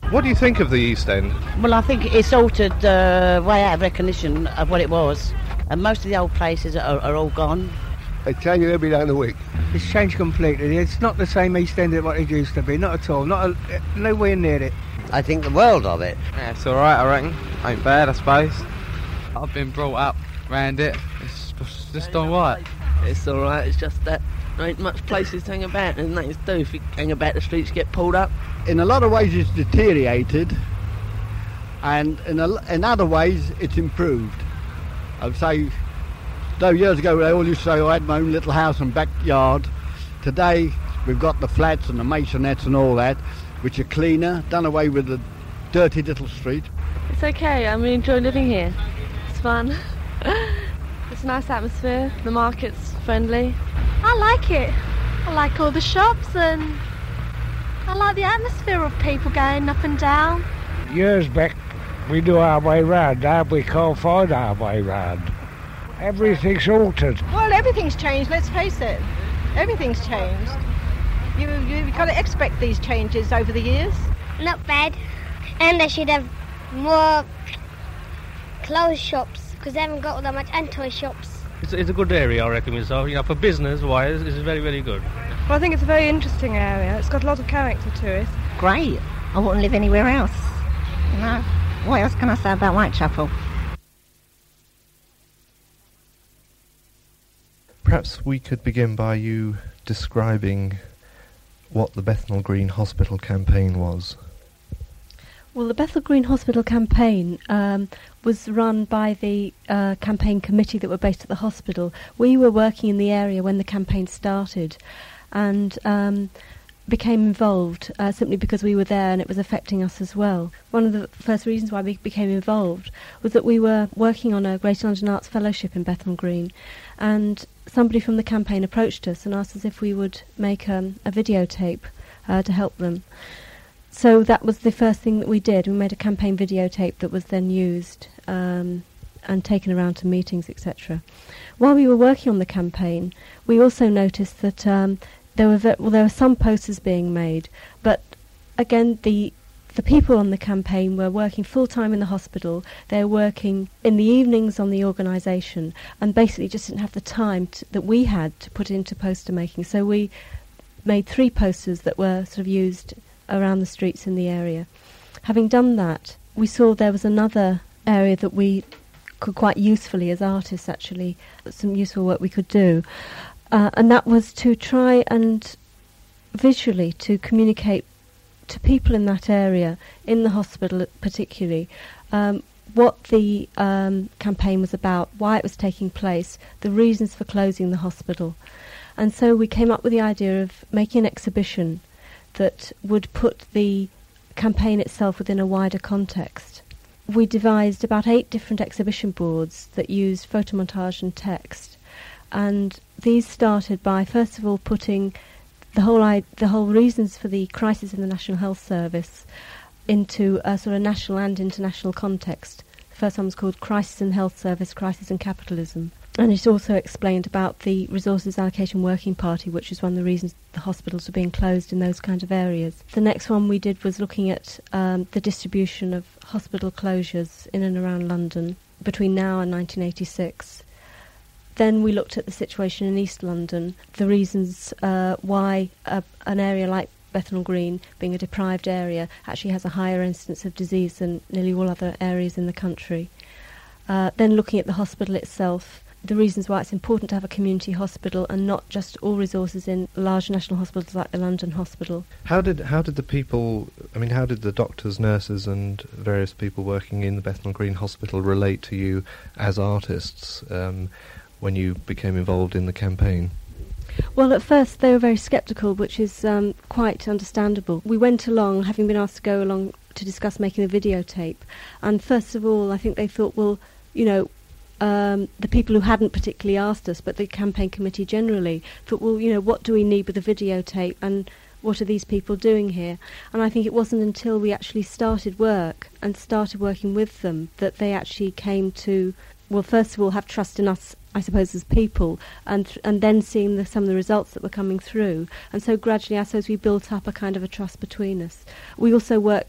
What do you think of the East End? Well, I think it's altered way out of recognition of what it was. And most of the old places are all gone. They change it every day in the week. It's changed completely. It's not the same East End as what it used to be. Not at all. Nowhere near it. I think the world of it. Yeah, it's alright, I reckon. Ain't bad, I suppose. I've been brought up round it. It's just alright. It's alright, it's just that there ain't much places to hang about. There's nothing to do. If you hang about, the streets get pulled up. In a lot of ways it's deteriorated, and in other ways it's improved. I'd say, though years ago they all used to say, I had my own little house and backyard. Today we've got the flats and the masonettes and all that, which are cleaner, done away with the dirty little street. It's okay, I really enjoy living here. It's fun. It's a nice atmosphere, the market's friendly. I like it. I like all the shops and I like the atmosphere of people going up and down. Years back we knew our way round, now we can't find our way round. Everything's altered. Well, everything's changed, let's face it. Everything's changed. You've got to expect these changes over the years. Not bad. And they should have more clothes shops, because they haven't got that much anti shops. It's a good area, I reckon myself. For business-wise, it's very, very good. Well, I think it's a very interesting area. It's got a lot of character to it. Great. I wouldn't live anywhere else. No. What else can I say about Whitechapel? Perhaps we could begin by you describing what the Bethnal Green Hospital campaign was. Well, the Bethnal Green Hospital campaign was run by the campaign committee that were based at the hospital. We were working in the area when the campaign started and became involved simply because we were there and it was affecting us as well. One of the first reasons why we became involved was that we were working on a Greater London Arts Fellowship in Bethnal Green, and somebody from the campaign approached us and asked us if we would make a videotape to help them. So that was the first thing that we did. We made a campaign videotape that was then used and taken around to meetings, etc. While we were working on the campaign, we also noticed that there were some posters being made, but again the people on the campaign were working full-time in the hospital. They were working in the evenings on the organisation and basically just didn't have the time that we had to put into poster making. So we made 3 posters that were sort of used around the streets in the area. Having done that, we saw there was another area that we could quite usefully, as artists actually, some useful work we could do. And that was to try and visually to communicate to people in that area, in the hospital particularly, what the campaign was about, why it was taking place, the reasons for closing the hospital. And so we came up with the idea of making an exhibition that would put the campaign itself within a wider context. We devised about 8 different exhibition boards that used photomontage and text. And these started by, first of all, putting the whole reasons for the crisis in the National Health Service into a sort of national and international context. The first one was called Crisis in the Health Service, Crisis in Capitalism. And it also explained about the Resources Allocation Working Party, which is one of the reasons the hospitals were being closed in those kind of areas. The next one we did was looking at the distribution of hospital closures in and around London between now and 1986. Then we looked at the situation in East London, the reasons why an area like Bethnal Green, being a deprived area, actually has a higher incidence of disease than nearly all other areas in the country. Then looking at the hospital itself, the reasons why it's important to have a community hospital and not just all resources in large national hospitals like the London Hospital. How did the people, how did the doctors, nurses and various people working in the Bethnal Green Hospital relate to you as artists when you became involved in the campaign? Well, at first they were very sceptical, which is quite understandable. We went along, having been asked to go along to discuss making a videotape, and first of all I think they thought, well, the people who hadn't particularly asked us, but the campaign committee generally, thought, well, what do we need with a videotape and what are these people doing here? And I think it wasn't until we actually started work and started working with them that they actually came to, well, first of all, have trust in us, I suppose, as people, and then seeing some of the results that were coming through. And so gradually, I suppose, we built up a kind of a trust between us. We also worked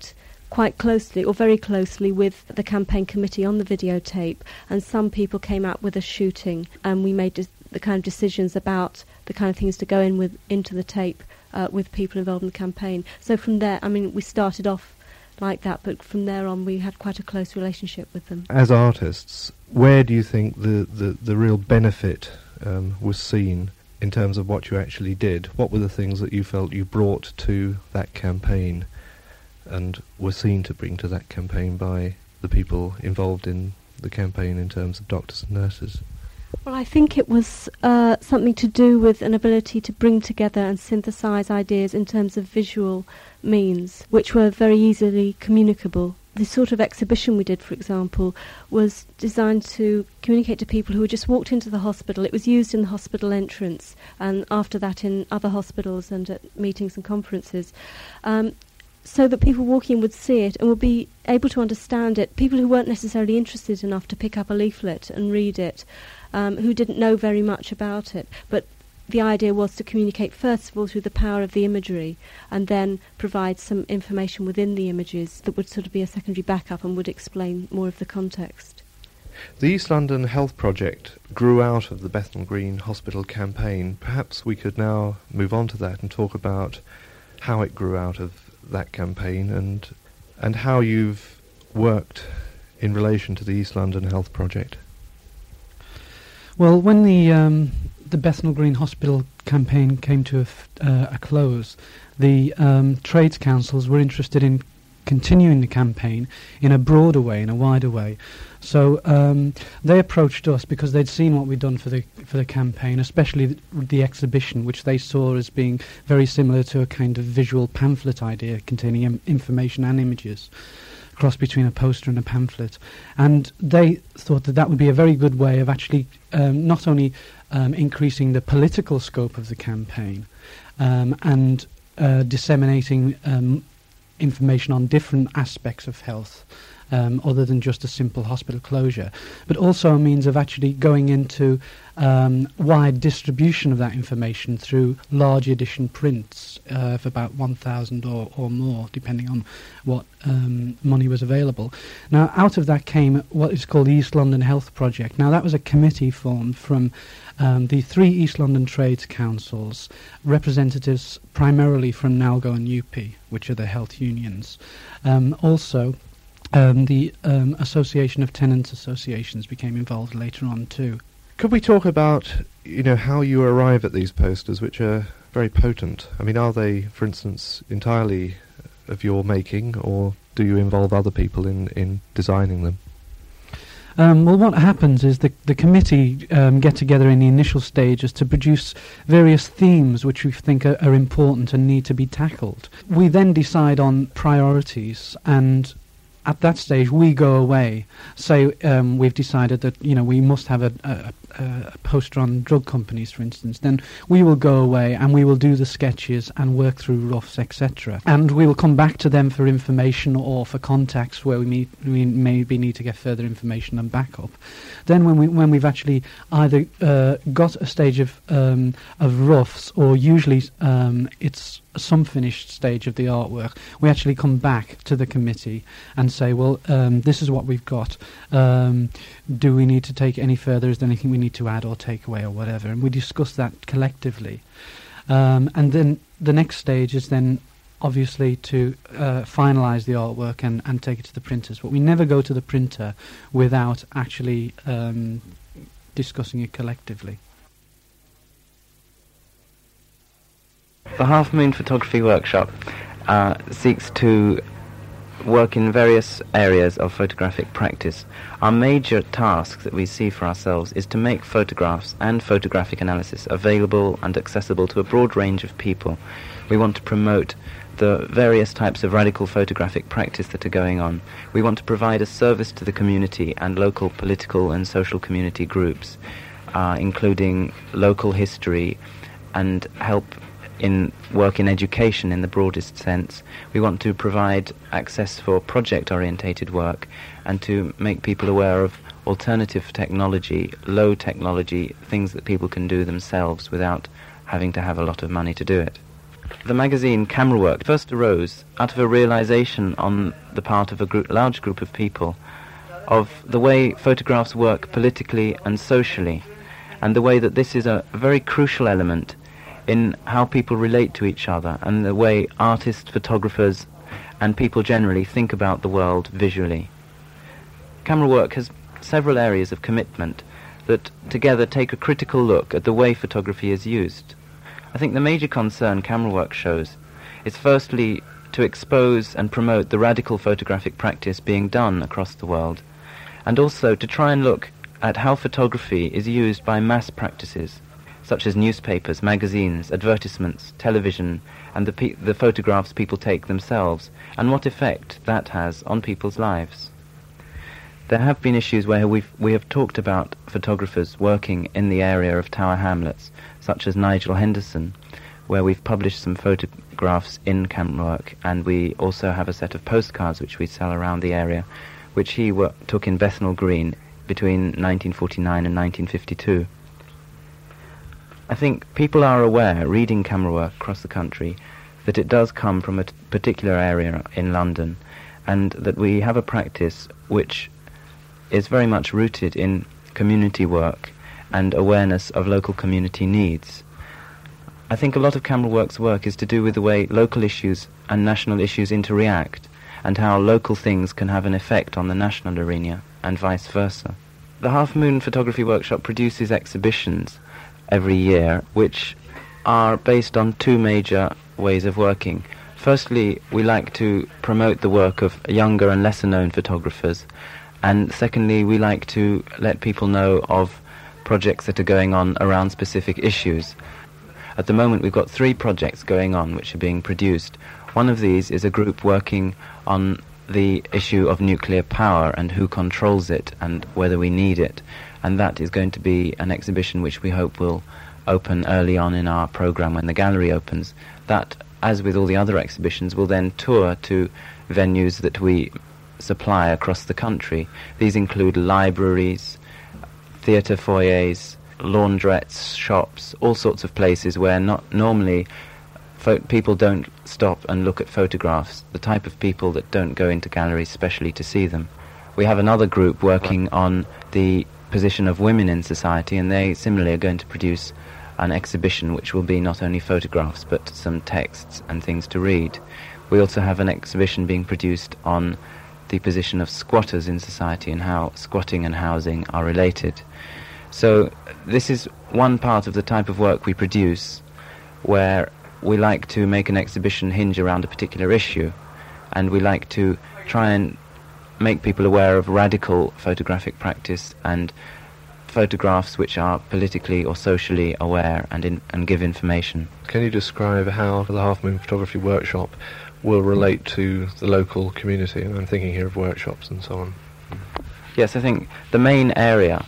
quite closely, or very closely, with the campaign committee on the videotape, and some people came out with a shooting, and we made the kind of decisions about the kind of things to go into the tape with people involved in the campaign. So from there, I mean, we started off like that, but from there on we had quite a close relationship with them. As artists, where do you think the real benefit was seen in terms of what you actually did? What were the things that you felt you brought to that campaign and were seen to bring to that campaign by the people involved in the campaign in terms of doctors and nurses? Well, I think it was something to do with an ability to bring together and synthesise ideas in terms of visual means, which were very easily communicable. The sort of exhibition we did, for example, was designed to communicate to people who had just walked into the hospital. It was used in the hospital entrance, and after that in other hospitals and at meetings and conferences, so that people walking would see it and would be able to understand it. People who weren't necessarily interested enough to pick up a leaflet and read it, who didn't know very much about it, but the idea was to communicate first of all through the power of the imagery, and then provide some information within the images that would sort of be a secondary backup and would explain more of the context. The East London Health Project grew out of the Bethnal Green Hospital campaign. Perhaps we could now move on to that and talk about how it grew out of that campaign and how you've worked in relation to the East London Health Project. Well, when the Bethnal Green Hospital campaign came to a close, the trades councils were interested in continuing the campaign in a broader way, in a wider way. So they approached us because they'd seen what we'd done for the campaign, especially the exhibition, which they saw as being very similar to a kind of visual pamphlet idea containing information and images, cross between a poster and a pamphlet. And they thought that would be a very good way of actually not only increasing the political scope of the campaign and disseminating information on different aspects of health, other than just a simple hospital closure, but also a means of actually going into wide distribution of that information through large edition prints of about 1,000 or more, depending on what money was available. Now, out of that came what is called the East London Health Project. Now, that was a committee formed from the 3 East London Trades Councils, representatives primarily from NALGO and UP, which are the health unions. Also, the Association of Tenants Associations became involved later on too. Could we talk about, how you arrive at these posters, which are very potent? I mean, are they, for instance, entirely of your making, or do you involve other people in designing them? Well, what happens is the committee get together in the initial stages to produce various themes which we think are important and need to be tackled. We then decide on priorities, and at that stage we go away. Say we've decided that we must have a poster on drug companies, for instance. Then we will go away and we will do the sketches and work through roughs, etc. And we will come back to them for information or for contacts where we maybe need to get further information and backup. Then when we've actually either got a stage of roughs, or usually it's some finished stage of the artwork, we actually come back to the committee and say, well, this is what we've got. Do we need to take any further? Is there anything we need to add or take away or whatever? And we discuss that collectively. And then the next stage is then obviously to finalise the artwork and take it to the printers. But we never go to the printer without actually discussing it collectively. The Half Moon Photography Workshop seeks to work in various areas of photographic practice. Our major task that we see for ourselves is to make photographs and photographic analysis available and accessible to a broad range of people. We want to promote the various types of radical photographic practice that are going on. We want to provide a service to the community and local political and social community groups, including local history, and help in work in education in the broadest sense. We want to provide access for project-orientated work and to make people aware of alternative technology, low technology, things that people can do themselves without having to have a lot of money to do it. The magazine Camera Work first arose out of a realization on the part of a large group of people of the way photographs work politically and socially, and the way that this is a very crucial element in how people relate to each other, and the way artists, photographers, and people generally think about the world visually. Camera Work has several areas of commitment that together take a critical look at the way photography is used. I think the major concern Camera Work shows is firstly to expose and promote the radical photographic practice being done across the world, and also to try and look at how photography is used by mass practices, such as newspapers, magazines, advertisements, television, and the photographs people take themselves, and what effect that has on people's lives. There have been issues where we have talked about photographers working in the area of Tower Hamlets, such as Nigel Henderson, where we've published some photographs in Camera Work, and we also have a set of postcards which we sell around the area, which he took in Bethnal Green between 1949 and 1952. I think people are aware, reading Camera Work across the country, that it does come from a particular area in London, and that we have a practice which is very much rooted in community work and awareness of local community needs. I think a lot of Camera Work's work is to do with the way local issues and national issues interact, and how local things can have an effect on the national arena, and vice versa. The Half Moon Photography Workshop produces exhibitions every year, which are based on two major ways of working. Firstly, we like to promote the work of younger and lesser-known photographers, and secondly, we like to let people know of projects that are going on around specific issues. At the moment, we've got 3 projects going on which are being produced. One of these is a group working on the issue of nuclear power and who controls it and whether we need it, and that is going to be an exhibition which we hope will open early on in our programme when the gallery opens. That, as with all the other exhibitions, will then tour to venues that we supply across the country. These include libraries, theatre foyers, laundrettes, shops, all sorts of places where not normally people don't stop and look at photographs, the type of people that don't go into galleries specially to see them. We have another group working on the position of women in society, and they similarly are going to produce an exhibition which will be not only photographs but some texts and things to read. We also have an exhibition being produced on the position of squatters in society and how squatting and housing are related. So this is one part of the type of work we produce, where we like to make an exhibition hinge around a particular issue, and we like to try and make people aware of radical photographic practice and photographs which are politically or socially aware and give information. Can you describe how the Half Moon Photography Workshop will relate to the local community? And I'm thinking here of workshops and so on. Yes, I think the main area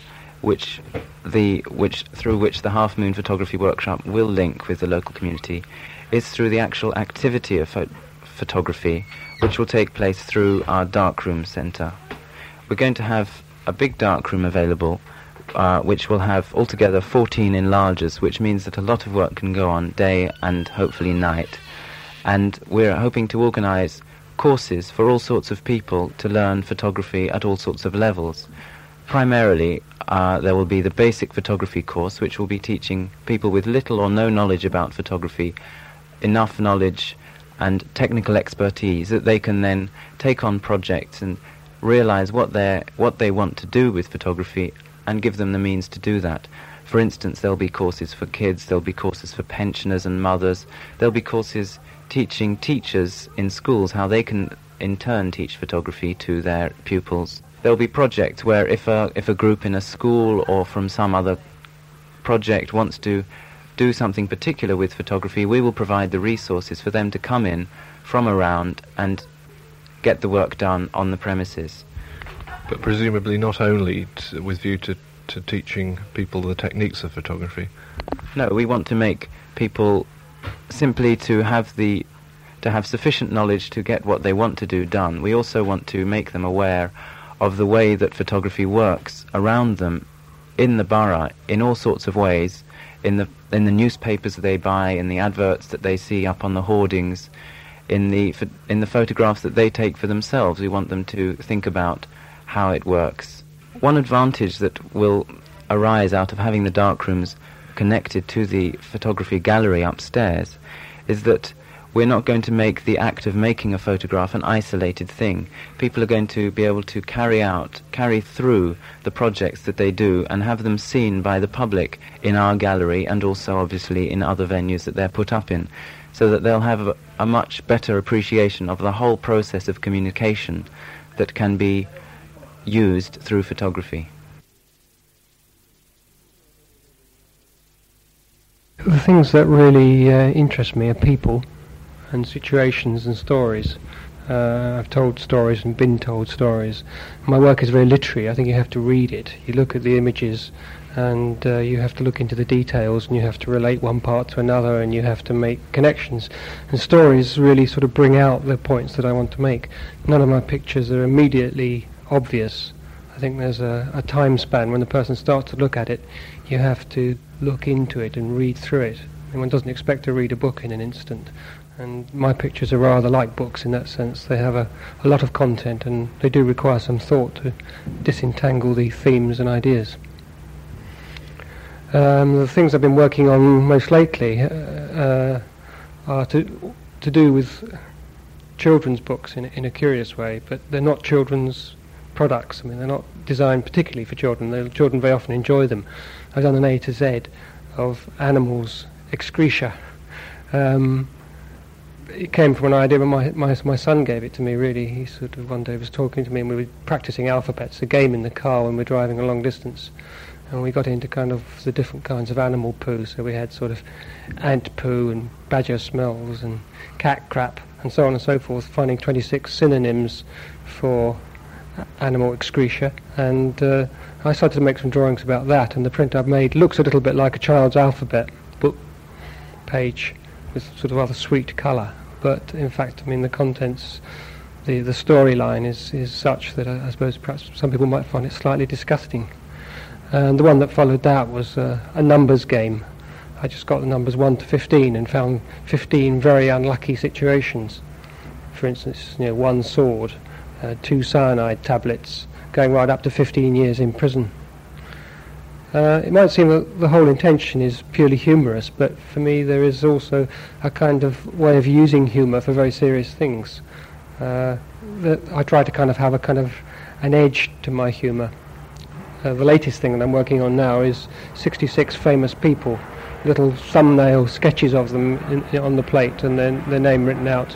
through which the Half Moon Photography Workshop will link with the local community is through the actual activity of photography, which will take place through our darkroom centre. We're going to have a big darkroom available, which will have altogether 14 enlargers, which means that a lot of work can go on day and hopefully night. And we're hoping to organise courses for all sorts of people to learn photography at all sorts of levels. Primarily, there will be the basic photography course, which will be teaching people with little or no knowledge about photography enough knowledge and technical expertise that they can then take on projects and realise what they want to do with photography and give them the means to do that. For instance, there'll be courses for kids, there'll be courses for pensioners and mothers, there'll be courses teaching teachers in schools how they can in turn teach photography to their pupils. There'll be projects where if a group in a school or from some other project wants to do something particular with photography, we will provide the resources for them to come in from around and get the work done on the premises. But presumably not only with view to teaching people the techniques of photography. No, we want to make people simply to have sufficient knowledge to get what they want to do done. We also want to make them aware of the way that photography works around them in the borough in all sorts of ways, in the newspapers that they buy, in the adverts that they see up on the hoardings, in the photographs that they take for themselves. We want them to think about how it works. One advantage that will arise out of having the darkrooms connected to the photography gallery upstairs is that we're not going to make the act of making a photograph an isolated thing. People are going to be able to carry through the projects that they do and have them seen by the public in our gallery and also obviously in other venues that they're put up in, so that they'll have a much better appreciation of the whole process of communication that can be used through photography. The things that really interest me are people and situations and stories. I've told stories and been told stories. My work is very literary. I think you have to read it. You look at the images and you have to look into the details, and you have to relate one part to another, and you have to make connections. And stories really sort of bring out the points that I want to make. None of my pictures are immediately obvious. I think there's a time span when the person starts to look at it. You have to look into it and read through it. And one doesn't expect to read a book in an instant. And my pictures are rather like books in that sense. They have a lot of content, and they do require some thought to disentangle the themes and ideas. The things I've been working on most lately are to do with children's books in a curious way, but they're not children's products. I mean, they're not designed particularly for children. Children very often enjoy them. I've done an A to Z of animals' excreta. It came from an idea when my son gave it to me, really. He sort of one day was talking to me, and we were practicing alphabets, a game in the car when we were driving a long distance. And we got into kind of the different kinds of animal poo. So we had sort of ant poo and badger smells and cat crap and so on and so forth, finding 26 synonyms for animal excreta. And I started to make some drawings about that, and the print I've made looks a little bit like a child's alphabet book page with sort of rather sweet colour. But in fact, I mean, the contents, the storyline is such that I suppose perhaps some people might find it slightly disgusting. And the one that followed that was a numbers game. I just got the numbers 1 to 15 and found 15 very unlucky situations. For instance, 1 sword, 2 cyanide tablets, going right up to 15 years in prison. It might seem that the whole intention is purely humorous, but for me there is also a kind of way of using humour for very serious things. That I try to kind of have an edge to my humour. The latest thing that I'm working on now is 66 famous people, little thumbnail sketches of them on the plate and then their name written out.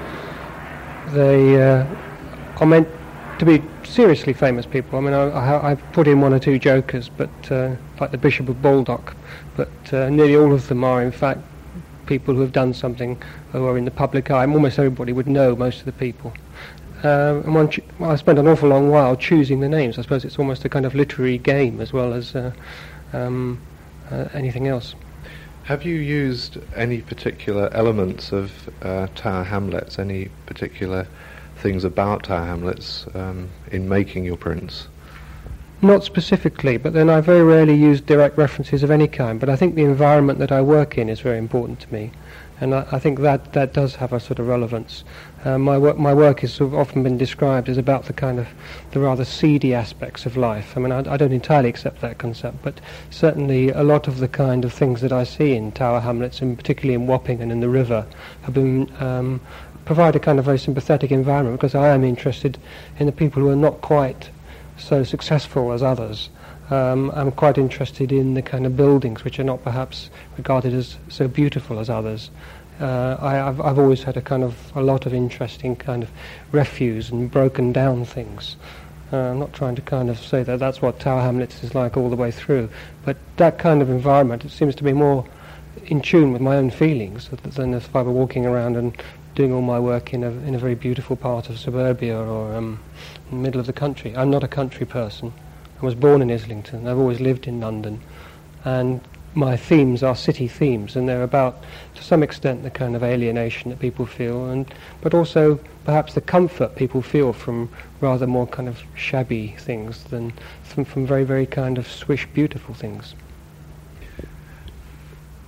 They are meant to be seriously famous people. I mean, I've put in 1 or 2 jokers, but like the Bishop of Baldock, but nearly all of them are in fact people who have done something who are in the public eye. Almost everybody would know most of the people. And I spent an awful long while choosing the names. I suppose it's almost a kind of literary game as well as anything else. Have you used any particular elements of Tower Hamlets, any particular things about Tower Hamlets in making your prints? Not specifically, but then I very rarely use direct references of any kind. But I think the environment that I work in is very important to me. And I think that does have a sort of relevance. My work has sort of often been described as about the rather seedy aspects of life. I mean, I don't entirely accept that concept, but certainly a lot of the kind of things that I see in Tower Hamlets, and particularly in Wapping and in the river, have been provide a kind of very sympathetic environment, because I am interested in the people who are not quite so successful as others. I'm quite interested in the kind of buildings which are not perhaps regarded as so beautiful as others. I've always had a lot of interest in kind of refuse and broken down things. I'm not trying to kind of say that that's what Tower Hamlets is like all the way through, but that kind of environment, it seems to be more in tune with my own feelings than if I were walking around and doing all my work in a very beautiful part of suburbia or in the middle of the country. I'm not a country person. I was born in Islington. I've always lived in London, and my themes are city themes, and they're about, to some extent, the kind of alienation that people feel, but also perhaps the comfort people feel from rather more kind of shabby things than from very, very kind of swish beautiful things.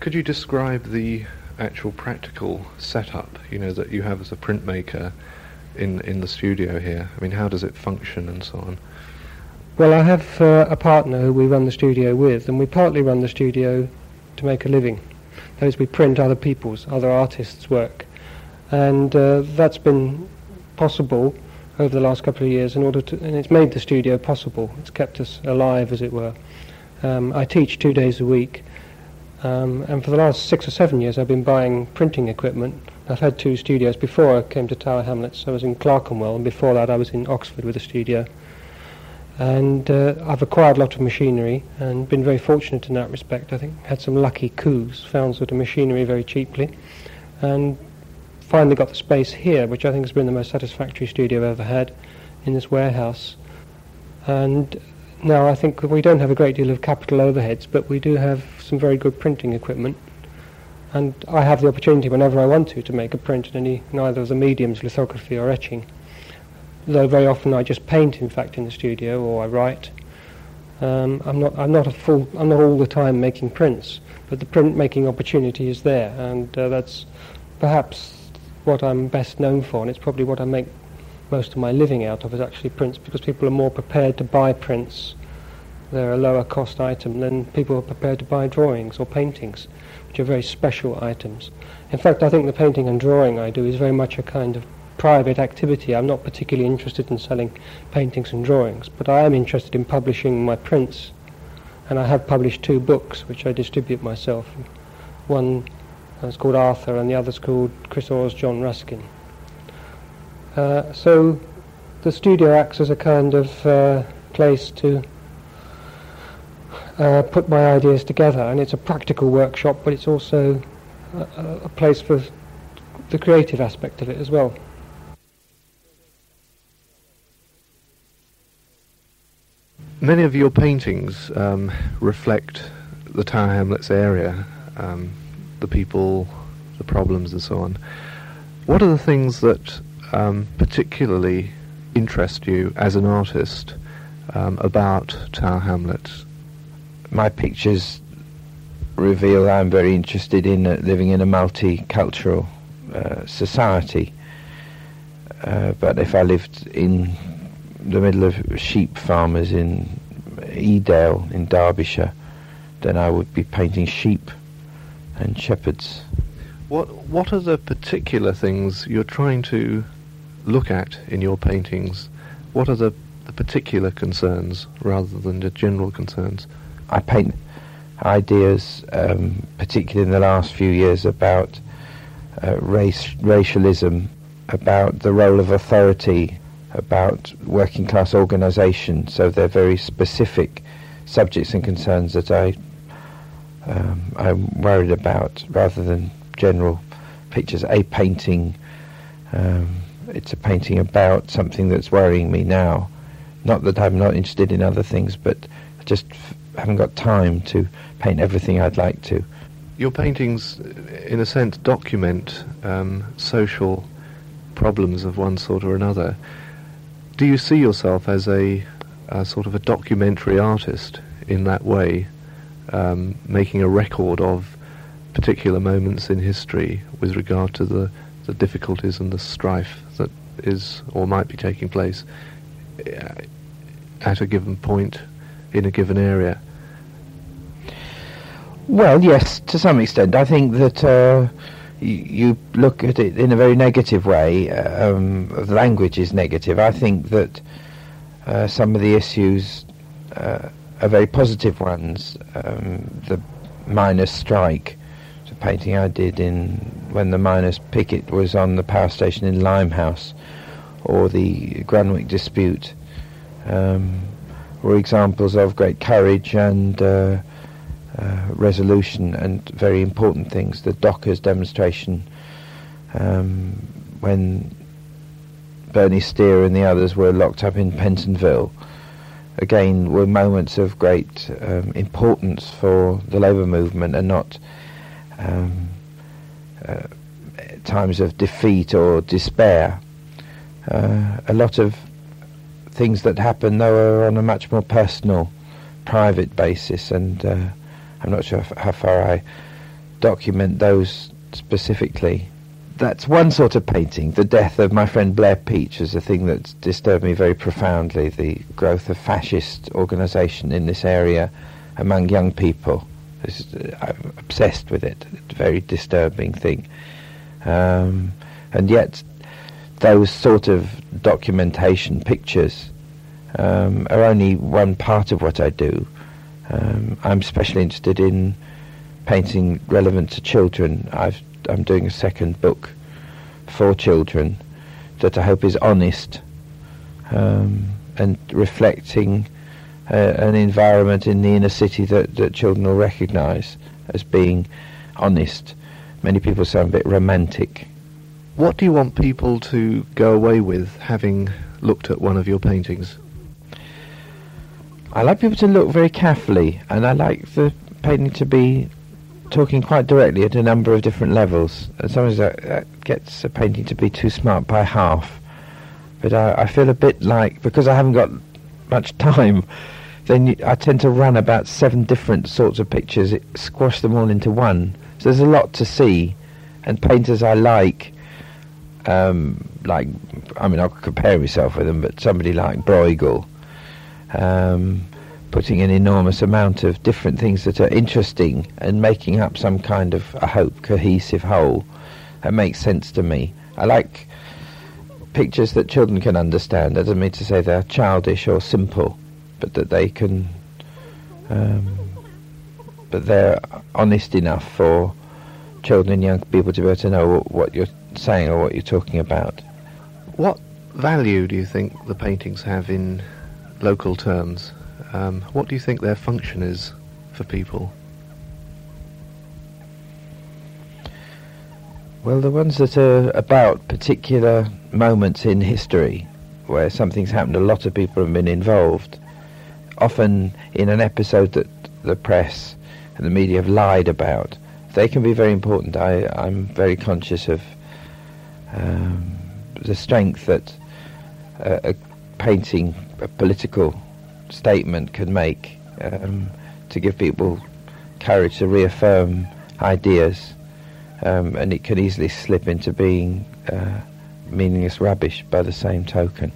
Could you describe the actual practical setup, that you have as a printmaker in the studio here? I mean, how does it function and so on? Well, I have a partner who we run the studio with, and we partly run the studio to make a living. That is, we print other artists' work. And that's been possible over the last couple of years and it's made the studio possible. It's kept us alive, as it were. I teach 2 days a week, and for the last 6 or 7 years I've been buying printing equipment. I've had 2 studios. Before I came to Tower Hamlets, I was in Clerkenwell, and before that I was in Oxford with a studio. And I've acquired a lot of machinery and been very fortunate in that respect. I think had some lucky coups, found sort of machinery very cheaply, and finally got the space here, which I think has been the most satisfactory studio I've ever had, in this warehouse. And now I think we don't have a great deal of capital overheads, but we do have some very good printing equipment. And I have the opportunity whenever I want to make a print in neither of the mediums, lithography or etching. Though very often I just paint, in fact, in the studio, or I write. I'm not all the time making prints, but the print-making opportunity is there, and that's perhaps what I'm best known for, and it's probably what I make most of my living out of, is actually prints, because people are more prepared to buy prints. They're a lower cost item than people are prepared to buy drawings or paintings, which are very special items. In fact, I think the painting and drawing I do is very much a kind of private activity. I'm not particularly interested in selling paintings and drawings, but I am interested in publishing my prints, and I have published 2 books which I distribute myself. One is called Arthur, and the other's called Chris Orr's John Ruskin. So the studio acts as a kind of place to put my ideas together, and it's a practical workshop, but it's also a place for the creative aspect of it as well. Many of your paintings reflect the Tower Hamlets area, the people, the problems and so on. What are the things that particularly interest you as an artist about Tower Hamlets? My pictures reveal I'm very interested in living in a multicultural society. But if I lived in the middle of sheep farmers in Edale in Derbyshire, then I would be painting sheep and shepherds. What are the particular things you're trying to look at in your paintings? What are the particular concerns rather than the general concerns? I paint ideas, particularly in the last few years, about racialism, about the role of authority, about working class organisation. So they're very specific subjects and concerns that I'm worried about, rather than general pictures. A painting, it's a painting about something that's worrying me now. Not that I'm not interested in other things, but I just haven't got time to paint everything I'd like to. Your paintings, in a sense, document social problems of one sort or another. Do you see yourself as a sort of a documentary artist in that way, making a record of particular moments in history with regard to the difficulties and the strife that is or might be taking place at a given point in a given area? Well, yes, to some extent. I think that you look at it in a very negative way. The language is negative. I think that some of the issues are very positive ones. The miners' strike, the painting I did when the miners' picket was on the power station in Limehouse, or the Grunwick dispute, were examples of great courage and resolution and very important things. The Dockers demonstration, when Bernie Steer and the others were locked up in Pentonville, again were moments of great importance for the labour movement, and not times of defeat or despair. A lot of things that happen, though, are on a much more personal, private basis, and I'm not sure how far I document those specifically. That's one sort of painting. The death of my friend Blair Peach was a thing that disturbed me very profoundly, the growth of fascist organisation in this area among young people. I'm obsessed with it. It's a very disturbing thing. And yet those sort of documentation pictures are only one part of what I do. I'm especially interested in painting relevant to children. I'm doing a second book for children that I hope is honest and reflecting an environment in the inner city that children will recognise as being honest. Many people sound a bit romantic. What do you want people to go away with, having looked at one of your paintings? I like people to look very carefully, and I like the painting to be talking quite directly at a number of different levels. And sometimes that gets a painting to be too smart by half. But I feel a bit like, because I haven't got much time, then I tend to run about 7 different sorts of pictures, squash them all into one. So there's a lot to see, and painters I like, I mean, I'll compare myself with them, but somebody like Bruegel, putting an enormous amount of different things that are interesting and making up some kind of, I hope, cohesive whole. That makes sense to me. I like pictures that children can understand. That doesn't mean to say they're childish or simple, but that they can, but they're honest enough for children and young people to be able to know what you're saying or what you're talking about. What value do you think the paintings have in local terms? What do you think their function is for people? Well, the ones that are about particular moments in history where something's happened, a lot of people have been involved, often in an episode that the press and the media have lied about. They can be very important. I'm very conscious of the strength that a painting, a political statement can make to give people courage to reaffirm ideas, and it can easily slip into being meaningless rubbish by the same token.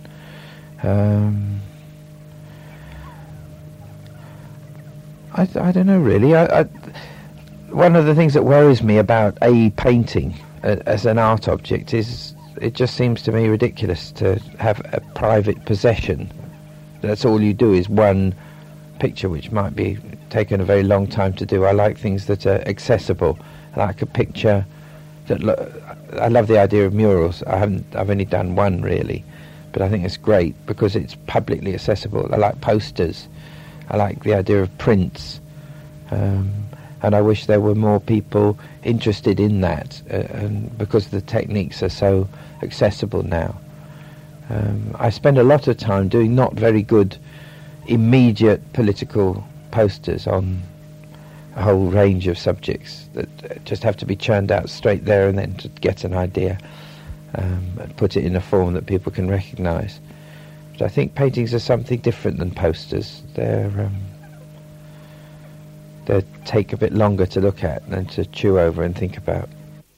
I don't know really. One of the things that worries me about a painting as an art object is it just seems to me ridiculous to have a private possession. That's all you do is one picture, which might be taken a very long time to do. I like things that are accessible. I like a picture that I love the idea of murals. I've only done one really, but I think it's great because it's publicly accessible. I like posters. I like the idea of prints, and I wish there were more people interested in that, and because the techniques are so accessible now. I spend a lot of time doing not very good immediate political posters on a whole range of subjects that just have to be churned out straight there and then to get an idea, and put it in a form that people can recognise. But I think paintings are something different than posters. They take a bit longer to look at and to chew over and think about.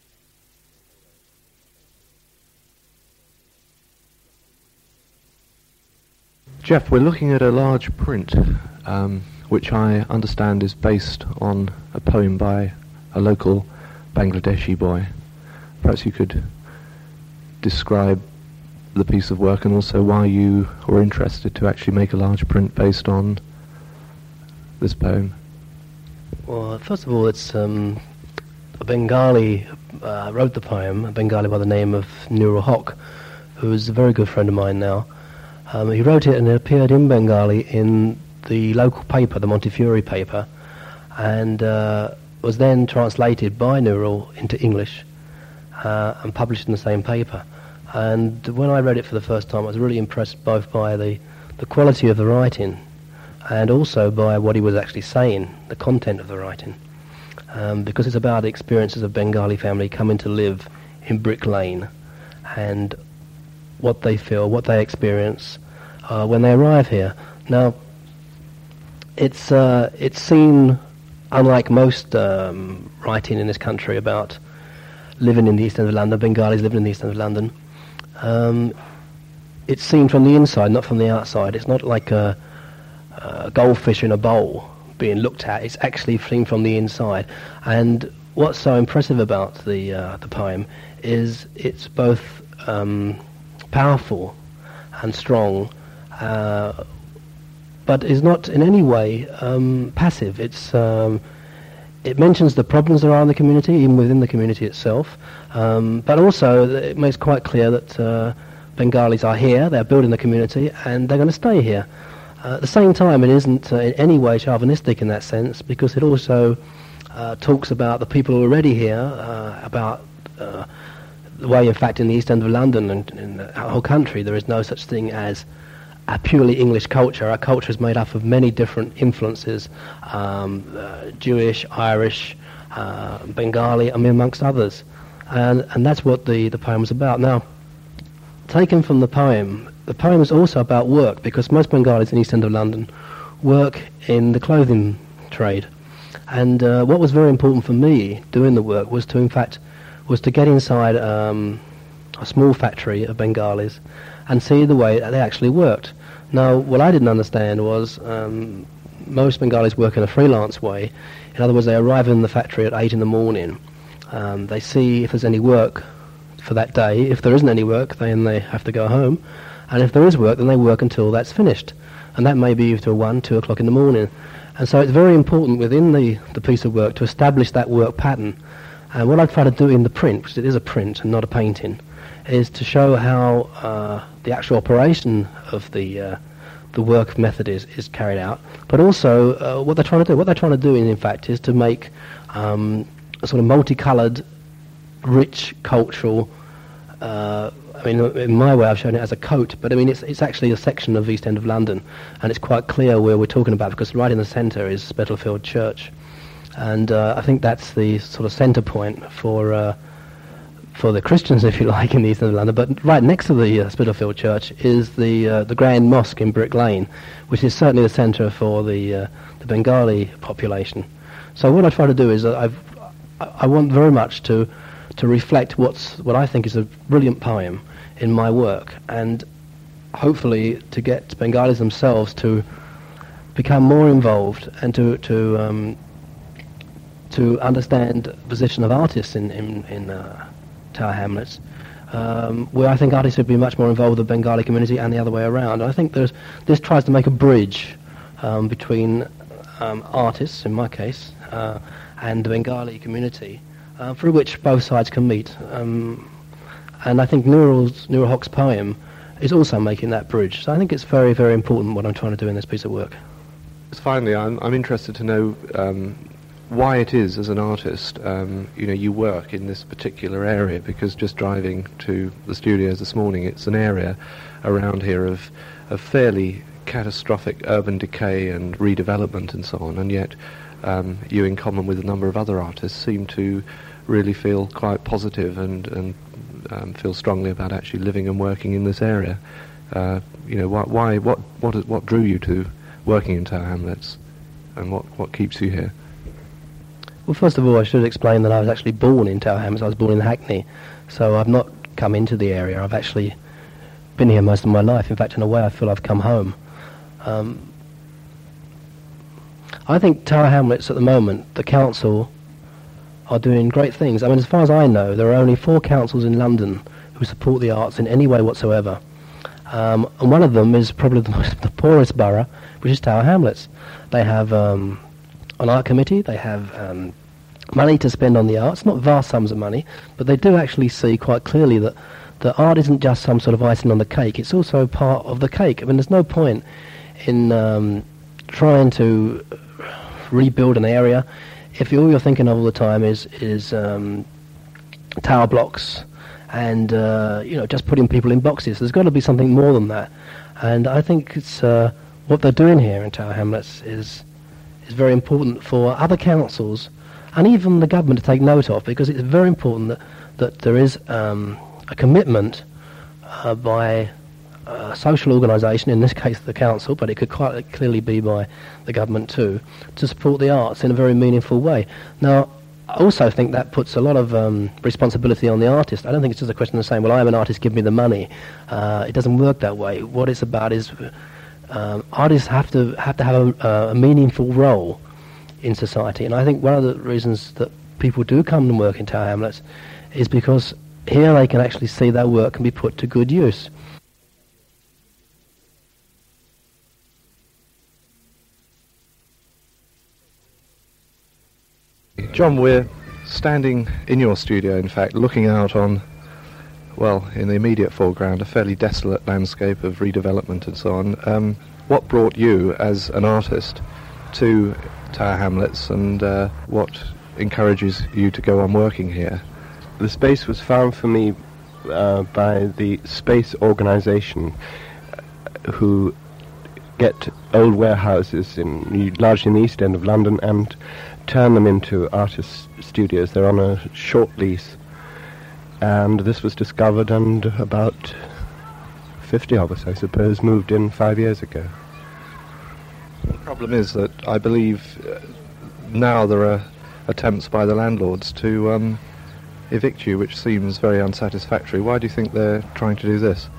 Jeff, we're looking at a large print, which I understand is based on a poem by a local Bangladeshi boy. Perhaps you could describe the piece of work and also why you were interested to actually make a large print based on this poem. Well, first of all, it's a Bengali wrote the poem, a Bengali by the name of Nurul Haq, who's a very good friend of mine now. He wrote it and it appeared in Bengali in the local paper, the Montefiore paper, and was then translated by Nurul into English and published in the same paper. And when I read it for the first time, I was really impressed both by the quality of the writing and also by what he was actually saying, the content of the writing, because it's about the experiences of Bengali family coming to live in Brick Lane and what they feel, what they experience when they arrive here. Now, it's seen unlike most writing in this country about living in the East End of London, Bengalis living in the East End of London, it's seen from the inside, not from the outside. It's not like a goldfish in a bowl being looked at. It's actually seen from the inside. And what's so impressive about the poem is it's both powerful and strong, but is not in any way passive. It mentions the problems there are in the community, even within the community itself, but also it makes quite clear that Bengalis are here, they're building the community, and they're going to stay here. At the same time, it isn't in any way chauvinistic in that sense, because it also talks about the people who are already here, about the way, in fact, in the East End of London and in the whole country, there is no such thing as a purely English culture. Our culture is made up of many different influences, Jewish, Irish, Bengali, amongst others. And that's what the poem is about. Now, taken from the poem is also about work, because most Bengalis in the East End of London work in the clothing trade. And what was very important for me doing the work was to get inside a small factory of Bengalis and see the way that they actually worked. Now, what I didn't understand was most Bengalis work in a freelance way. In other words, they arrive in the factory at 8 in the morning. They see if there's any work for that day. If there isn't any work, then they have to go home. And if there is work, then they work until that's finished. And that may be till 1, 2 o'clock in the morning. And so it's very important within the piece of work to establish that work pattern. And what I try to do in the print, because it is a print and not a painting, is to show how the actual operation of the work method is carried out, but also what they're trying to do. What they're trying to do, in fact, is to make a sort of multicoloured, rich, cultural. I mean, in my way, I've shown it as a coat, but I mean, it's actually a section of East End of London, and it's quite clear where we're talking about, because right in the centre is Spitalfield Church. And I think that's the sort of centre point for the Christians, if you like, in the East End of London. But right next to the Spitalfield Church is the Grand Mosque in Brick Lane, which is certainly the centre for the Bengali population. So what I try to do is I want very much to reflect what I think is a brilliant poem in my work, and hopefully to get Bengalis themselves to become more involved and to understand the position of artists in Tower Hamlets, where I think artists would be much more involved with the Bengali community and the other way around. I think this tries to make a bridge between artists, in my case, and the Bengali community, through which both sides can meet. And I think Nurul Hoque's poem is also making that bridge. So I think it's very, very important what I'm trying to do in this piece of work. Finally, I'm interested to know why it is, as an artist, you work in this particular area, because just driving to the studios this morning, it's an area around here of fairly catastrophic urban decay and redevelopment and so on, and yet you, in common with a number of other artists, seem to really feel quite positive and feel strongly about actually living and working in this area. What drew you to working in Tower Hamlets, and what keeps you here? Well, first of all, I should explain that I was actually born in Tower Hamlets. I was born in Hackney, so I've not come into the area. I've actually been here most of my life. In fact, in a way, I feel I've come home. I think Tower Hamlets at the moment, the council, are doing great things. I mean, as far as I know, there are only 4 councils in London who support the arts in any way whatsoever. And one of them is probably the poorest borough, which is Tower Hamlets. They have an art committee, they have money to spend on the arts, not vast sums of money, but they do actually see quite clearly that art isn't just some sort of icing on the cake, it's also part of the cake. I mean, there's no point in trying to rebuild an area if all you're thinking of all the time is tower blocks and just putting people in boxes. There's got to be something more than that, and I think it's what they're doing here in Tower Hamlets is very important for other councils and even the government to take note of, because it's very important that there is a commitment by social organisation, in this case the council, but it could quite clearly be by the government too, to support the arts in a very meaningful way. Now, I also think that puts a lot of responsibility on the artist. I don't think it's just a question of saying, well, I am an artist, give me the money. It doesn't work that way. What it's about is artists have to have a meaningful role in society. And I think one of the reasons that people do come and work in Tower Hamlets is because here they can actually see their work can be put to good use. John, we're standing in your studio, in fact, looking out on, well, in the immediate foreground, a fairly desolate landscape of redevelopment and so on. What brought you, as an artist, to Tower Hamlets, and what encourages you to go on working here? The space was found for me by the Space Organisation, who get old warehouses largely in the East End of London and turn them into artist studios. They're on a short lease, and this was discovered, and about 50 of us, I suppose, moved in 5 years ago. The problem is that I believe now there are attempts by the landlords to evict you, which seems very unsatisfactory. Why do you think they're trying to do this?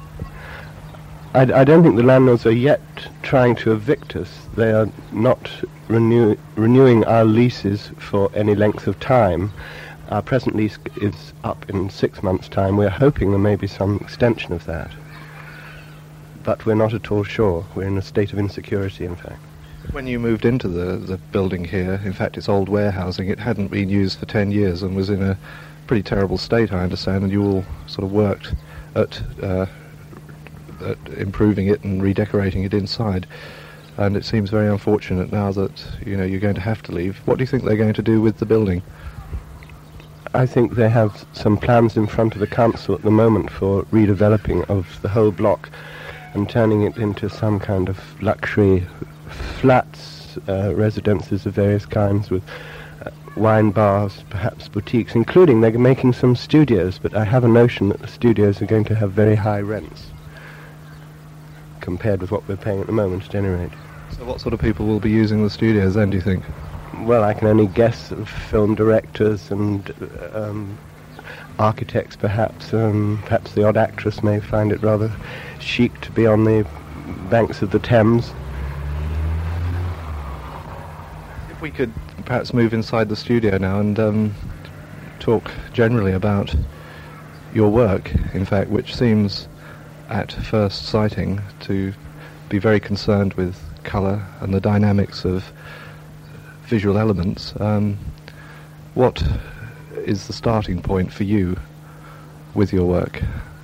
I don't think the landlords are yet trying to evict us. They are not renewing our leases for any length of time. Our present lease is up in 6 months' time. We're hoping there may be some extension of that. But we're not at all sure. We're in a state of insecurity, in fact. When you moved into the building here, in fact it's old warehousing, it hadn't been used for 10 years and was in a pretty terrible state, I understand, and you all sort of worked at improving it and redecorating it inside. And it seems very unfortunate now that, you know, you're going to have to leave. What do you think they're going to do with the building? I think they have some plans in front of the council at the moment for redeveloping of the whole block and turning it into some kind of luxury flats, residences of various kinds with wine bars, perhaps boutiques, including they're making some studios, but I have a notion that the studios are going to have very high rents compared with what we're paying at the moment, at any rate. So what sort of people will be using the studios then, do you think? Well, I can only guess of film directors and architects, perhaps. Perhaps the odd actress may find it rather chic to be on the banks of the Thames. If we could perhaps move inside the studio now and talk generally about your work, in fact, which seems at first sighting to be very concerned with colour and the dynamics of visual elements. What is the starting point for you with your work?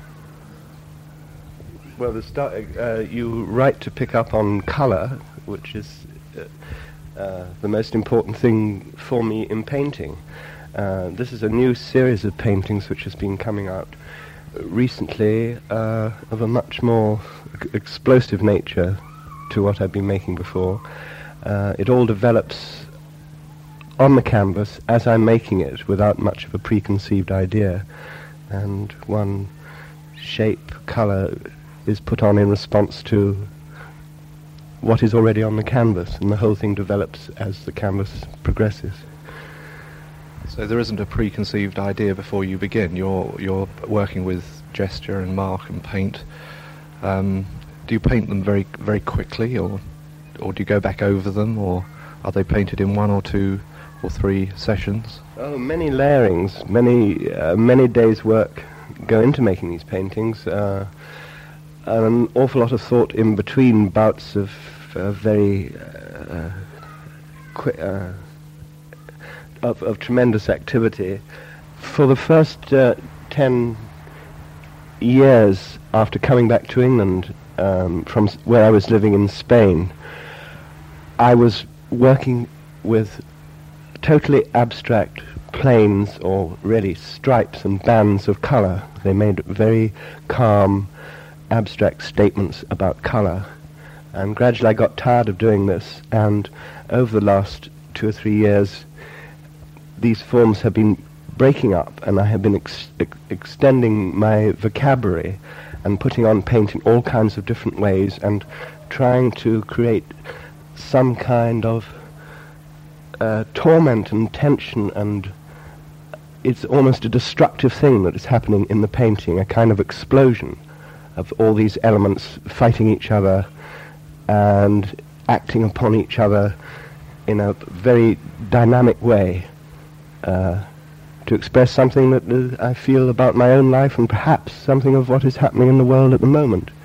Well, you're right to pick up on colour, which is the most important thing for me in painting. This is a new series of paintings which has been coming out recently of a much more explosive nature to what I've been making before. It all develops on the canvas as I'm making it without much of a preconceived idea, and one shape, colour is put on in response to what is already on the canvas, and the whole thing develops as the canvas progresses. So there isn't a preconceived idea before you begin. You're working with gesture and mark and paint. Do you paint them very, very quickly, or do you go back over them, or are they painted in 1 or 2 or 3 sessions? Oh, many layerings, many days' work go into making these paintings. An awful lot of thought in between bouts of of tremendous activity. For the first 10 years after coming back to England from where I was living in Spain, I was working with totally abstract planes, or really stripes and bands of colour. They made very calm, abstract statements about colour. And gradually I got tired of doing this, and over the last 2 or 3 years these forms have been breaking up, and I have been extending my vocabulary and putting on paint in all kinds of different ways and trying to create some kind of torment and tension, and it's almost a destructive thing that is happening in the painting, a kind of explosion of all these elements fighting each other and acting upon each other in a very dynamic way, to express something that I feel about my own life and perhaps something of what is happening in the world at the moment.